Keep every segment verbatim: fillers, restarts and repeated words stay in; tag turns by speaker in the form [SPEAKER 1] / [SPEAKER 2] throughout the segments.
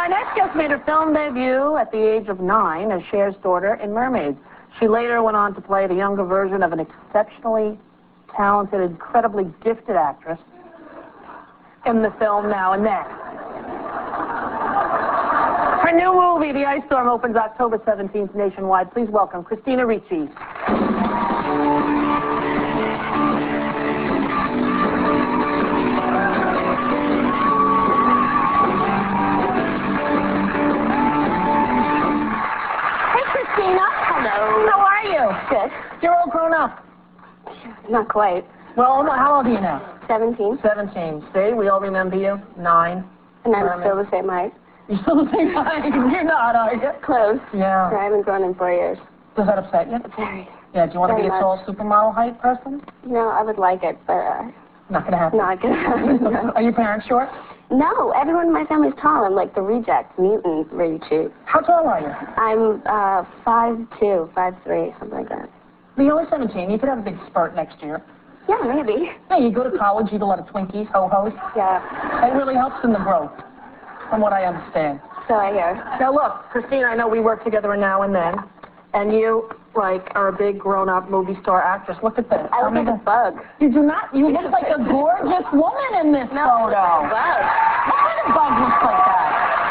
[SPEAKER 1] our next guest made her film debut at the age of nine as Cher's daughter in Mermaids. She later went on to play the younger version of an exceptionally talented, incredibly gifted actress in the film Now and Then. Her new movie, The Ice Storm, opens October seventeenth nationwide. Please welcome Christina Ricci.
[SPEAKER 2] Hello.
[SPEAKER 1] How are you?
[SPEAKER 2] Good.
[SPEAKER 1] You're all grown up.
[SPEAKER 2] Not quite.
[SPEAKER 1] Well, how old are you now?
[SPEAKER 2] Seventeen.
[SPEAKER 1] Seventeen. See, we all remember you. Nine.
[SPEAKER 2] And I'm
[SPEAKER 1] Mermaid.
[SPEAKER 2] still the same height.
[SPEAKER 1] You're still the same height. You're not, are you?
[SPEAKER 2] Close.
[SPEAKER 1] Yeah.
[SPEAKER 2] I haven't grown in four years.
[SPEAKER 1] Does that upset you?
[SPEAKER 2] Very.
[SPEAKER 1] Yeah, do you want to
[SPEAKER 2] Very
[SPEAKER 1] be a
[SPEAKER 2] much.
[SPEAKER 1] tall supermodel height person?
[SPEAKER 2] You know, I would like it, but uh,
[SPEAKER 1] Not going to happen.
[SPEAKER 2] not gonna happen. No.
[SPEAKER 1] Are your parents short?
[SPEAKER 2] No, everyone in my family's tall. I'm like the reject, mutant Ricci.
[SPEAKER 1] How tall are you?
[SPEAKER 2] I'm uh, five two, five three, something like that.
[SPEAKER 1] You're only seventeen. You could have a big spurt next year.
[SPEAKER 2] Yeah, maybe.
[SPEAKER 1] Yeah, you go to college, eat a lot of Twinkies, ho-hos.
[SPEAKER 2] Yeah.
[SPEAKER 1] It really helps in the growth, from what I understand.
[SPEAKER 2] So I hear.
[SPEAKER 1] Now look, Christina, I know we work together Now and Then, and you, like, are a big grown-up movie star actress. Look at this.
[SPEAKER 2] I
[SPEAKER 1] Tell
[SPEAKER 2] look
[SPEAKER 1] me
[SPEAKER 2] like a
[SPEAKER 1] this.
[SPEAKER 2] bug.
[SPEAKER 1] You do not. You look like a gorgeous woman in this
[SPEAKER 2] No,
[SPEAKER 1] photo.
[SPEAKER 2] a bug.
[SPEAKER 1] What kind of bug looks like that?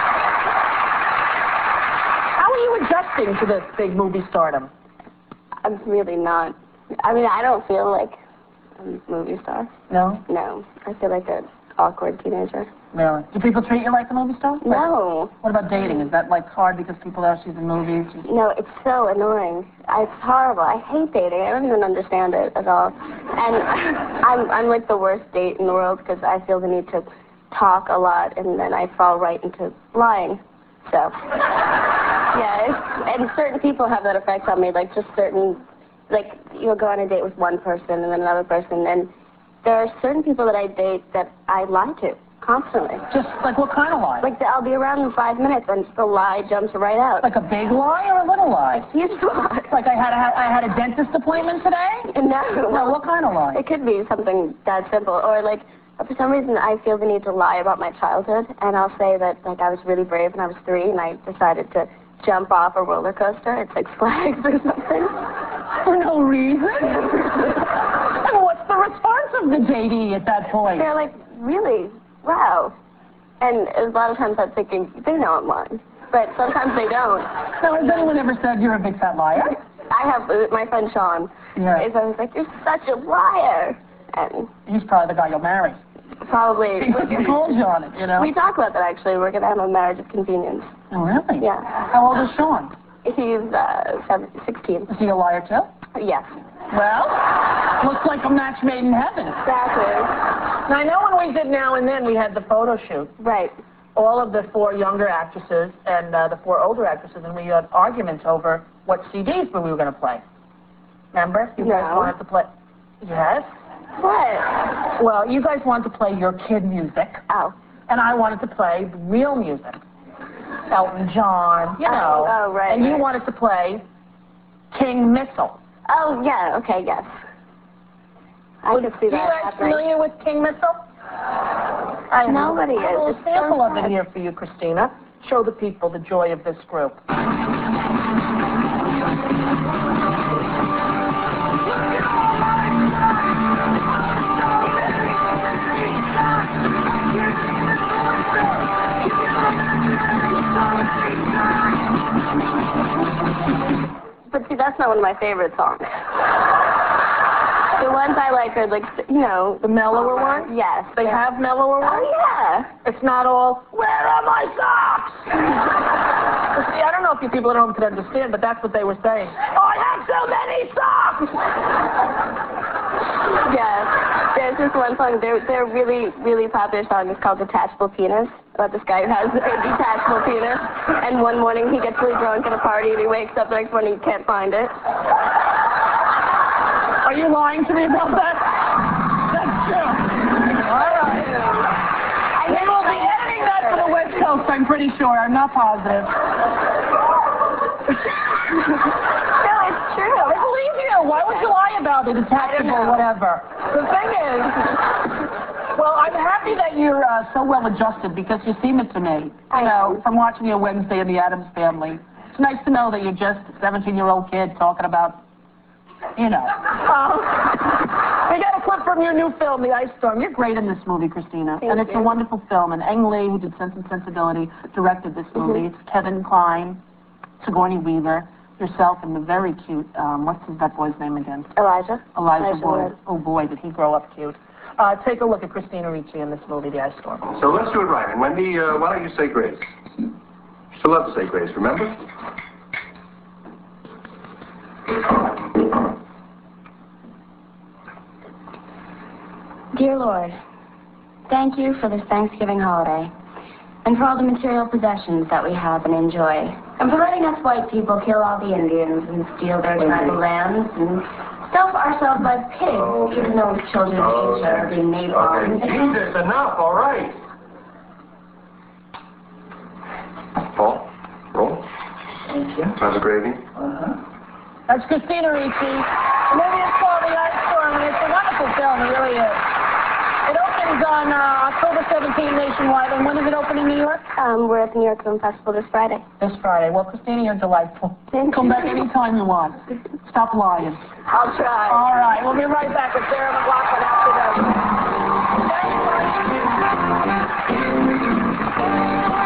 [SPEAKER 1] How are you adjusting to this big movie stardom?
[SPEAKER 2] I'm really not. I mean, I don't feel like a movie star.
[SPEAKER 1] No?
[SPEAKER 2] No. I feel like an awkward teenager.
[SPEAKER 1] Really? Do people treat you like a movie star? Like,
[SPEAKER 2] No.
[SPEAKER 1] what about dating? Is that, like, hard because people know she's in movies? She's...
[SPEAKER 2] No, it's so annoying. It's horrible. I hate dating. I don't even understand it at all. And I'm, I'm like the worst date in the world because I feel the need to talk a lot and then I fall right into lying. So, yeah, it's, and certain people have that effect on me, like just certain, like you'll go on a date with one person and then another person, and there are certain people that I date that I lie to constantly.
[SPEAKER 1] Just, like, what kind of lie?
[SPEAKER 2] Like, I'll be around in five minutes and the lie jumps right out.
[SPEAKER 1] Like a big lie or a little lie?
[SPEAKER 2] Huge lie.
[SPEAKER 1] Like I had a, I had a dentist appointment today?
[SPEAKER 2] No.
[SPEAKER 1] No, what kind of lie?
[SPEAKER 2] It could be something that simple, or like, for some reason I feel the need to lie about my childhood, and I'll say that, like, I was really brave when I was three and I decided to jump off a roller coaster at Six Flags or something.
[SPEAKER 1] For no reason? And what's the response of the J D at that point?
[SPEAKER 2] They're like, really? Wow. And a lot of times I'm thinking, they know I'm lying. But sometimes they don't.
[SPEAKER 1] Now, has anyone ever said you're a big fat liar?
[SPEAKER 2] I have, uh, my friend Sean,
[SPEAKER 1] Yeah.
[SPEAKER 2] is always like, you're such a liar. And
[SPEAKER 1] He's probably the guy you'll marry.
[SPEAKER 2] probably,
[SPEAKER 1] Because he told you on it, you know?
[SPEAKER 2] we talk about that actually. We're going to have a marriage of convenience.
[SPEAKER 1] Oh, really?
[SPEAKER 2] Yeah.
[SPEAKER 1] How old is Sean?
[SPEAKER 2] He's uh, seven, sixteen.
[SPEAKER 1] Is he a liar, too?
[SPEAKER 2] Yes.
[SPEAKER 1] Well, looks like a match made in heaven.
[SPEAKER 2] Exactly.
[SPEAKER 1] Now, I know when we did Now and Then, we had the photo shoot.
[SPEAKER 2] Right.
[SPEAKER 1] All of the four younger actresses and uh, the four older actresses, and we had arguments over what C Ds we were going to play. Remember? You guys
[SPEAKER 2] No.
[SPEAKER 1] wanted to play... Yes?
[SPEAKER 2] What?
[SPEAKER 1] Well, you guys wanted to play your kid music,
[SPEAKER 2] Oh.
[SPEAKER 1] and I wanted to play real music. Elton John, you know.
[SPEAKER 2] Oh, oh, right,
[SPEAKER 1] And you
[SPEAKER 2] right.
[SPEAKER 1] wanted to play King Missile.
[SPEAKER 2] Oh, yeah, okay, yes. I could see
[SPEAKER 1] You
[SPEAKER 2] that
[SPEAKER 1] guys
[SPEAKER 2] happening.
[SPEAKER 1] familiar with King Missile? I
[SPEAKER 2] Nobody
[SPEAKER 1] I have a little
[SPEAKER 2] is. It's
[SPEAKER 1] sample
[SPEAKER 2] so
[SPEAKER 1] of it
[SPEAKER 2] sad.
[SPEAKER 1] here for you, Christina. Show the people the joy of this group.
[SPEAKER 2] But see, that's not one of my favorite songs. The ones I like are like, you know...
[SPEAKER 1] The mellower
[SPEAKER 2] calmer.
[SPEAKER 1] ones?
[SPEAKER 2] Yes.
[SPEAKER 1] They
[SPEAKER 2] they're-
[SPEAKER 1] have mellower ones?
[SPEAKER 2] Oh, yeah.
[SPEAKER 1] It's not all, where are my socks? Well, see, I don't know if you people at home could understand, but that's what they were saying. I have so many socks!
[SPEAKER 2] Yeah. There's this one song, their, their really, really popular song is called Detachable Penis, about this guy who has a detachable penis, and one morning he gets really drunk at a party and he wakes up the next morning and he can't find it.
[SPEAKER 1] Are you lying to me about that? That's true. All right.
[SPEAKER 2] I
[SPEAKER 1] We will be editing that for the West Coast, I'm pretty sure. I'm not positive.
[SPEAKER 2] No, it's true.
[SPEAKER 1] I believe you. Why would you lie about it?
[SPEAKER 2] I don't
[SPEAKER 1] Detachable,
[SPEAKER 2] know.
[SPEAKER 1] whatever. The thing is, Well, I'm happy that you're uh, so well adjusted because you seem it to me. You
[SPEAKER 2] I
[SPEAKER 1] know,
[SPEAKER 2] am.
[SPEAKER 1] from watching your Wednesday in the Addams Family. It's nice to know that you're just a seventeen-year-old kid talking about, you know. Um, we got a clip from your new film, The Ice Storm. You're great in this movie, Christina.
[SPEAKER 2] Thank
[SPEAKER 1] and it's
[SPEAKER 2] you.
[SPEAKER 1] a wonderful film. And Ang Lee, who did Sense and Sensibility, directed this movie.
[SPEAKER 2] Mm-hmm.
[SPEAKER 1] It's Kevin Kline, Sigourney Weaver, yourself, and the very cute, um, what's his, that boy's name again?
[SPEAKER 2] Elijah.
[SPEAKER 1] Elijah,
[SPEAKER 2] Elijah
[SPEAKER 1] Wood.
[SPEAKER 2] Wood.
[SPEAKER 1] Oh boy, did he grow up cute. Uh, take a look at Christina Ricci in this movie, The Ice Storm.
[SPEAKER 3] So let's do it right. And Wendy, uh, why don't you say grace? You still love to say grace, remember?
[SPEAKER 2] Dear Lord, thank you for this Thanksgiving holiday, and for all the material possessions that we have and enjoy, and for letting us white people kill all the Indians and steal their tribal lands and stuff ourselves like pigs,
[SPEAKER 3] Oh.
[SPEAKER 2] even though children
[SPEAKER 3] Oh,
[SPEAKER 2] each other being napalm.
[SPEAKER 3] Okay, Jesus, enough, all right. Paul, roll.
[SPEAKER 2] Thank you.
[SPEAKER 3] How's the gravy?
[SPEAKER 1] That's Christina Ricci. The movie is called The Ice Storm, and it's a wonderful film. It really is. It opens on uh, October seventeenth nationwide, and when does it open in New York?
[SPEAKER 2] Um, we're at the New York Film Festival this Friday.
[SPEAKER 1] This Friday. Well, Christina, you're delightful.
[SPEAKER 2] Thank
[SPEAKER 1] Come
[SPEAKER 2] you.
[SPEAKER 1] back anytime you want. Stop lying.
[SPEAKER 2] I'll try.
[SPEAKER 1] All right, we'll be right back with Sarah McLachlan after this.